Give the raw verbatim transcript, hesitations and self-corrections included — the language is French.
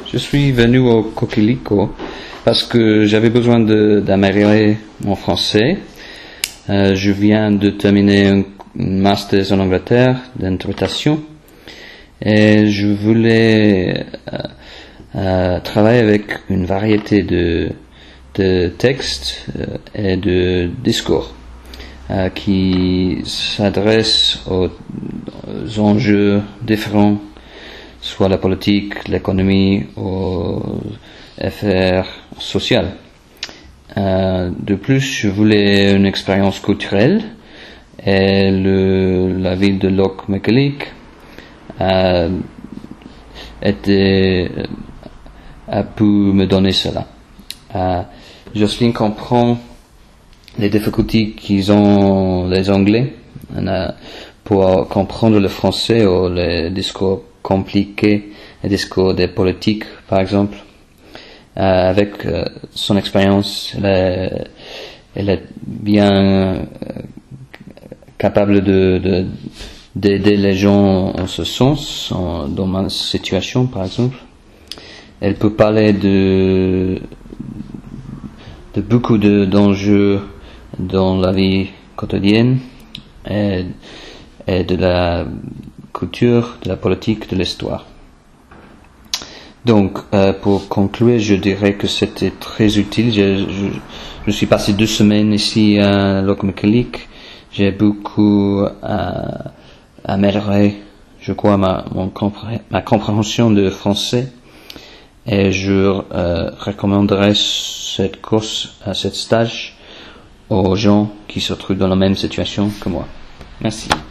Je suis venu au Coquelicot parce que j'avais besoin de, d'améliorer mon français. Euh, je viens de terminer un master en Angleterre d'interprétation et je voulais euh, euh, travailler avec une variété de, de textes euh, et de discours euh, qui s'adressent aux, aux enjeux différents, soit la politique, l'économie, aux affaires sociales. Euh, de plus, je voulais une expérience culturelle et le, la ville de Loch-Mackillip a, été, a pu me donner cela. Euh, Jocelyne comprend les difficultés qu'ils ont les Anglais euh, pour comprendre le français ou les discours compliqués, les discours des politiques, par exemple. Euh, avec euh, son expérience, elle est, elle est bien euh, capable de, de, d'aider les gens en ce sens, en, dans ma situation, par exemple. Elle peut parler de, de beaucoup de, d'enjeux dans la vie quotidienne et, et de la culture, de la politique, de l'histoire. Donc, euh, pour conclure, je dirais que c'était très utile. Je, je, je suis passé deux semaines ici à Loch-Mackillip. J'ai beaucoup euh, amélioré, je crois, ma, mon compré- ma compréhension de français. Et je euh, recommanderais cette course, à cette stage, aux gens qui se trouvent dans la même situation que moi. Merci.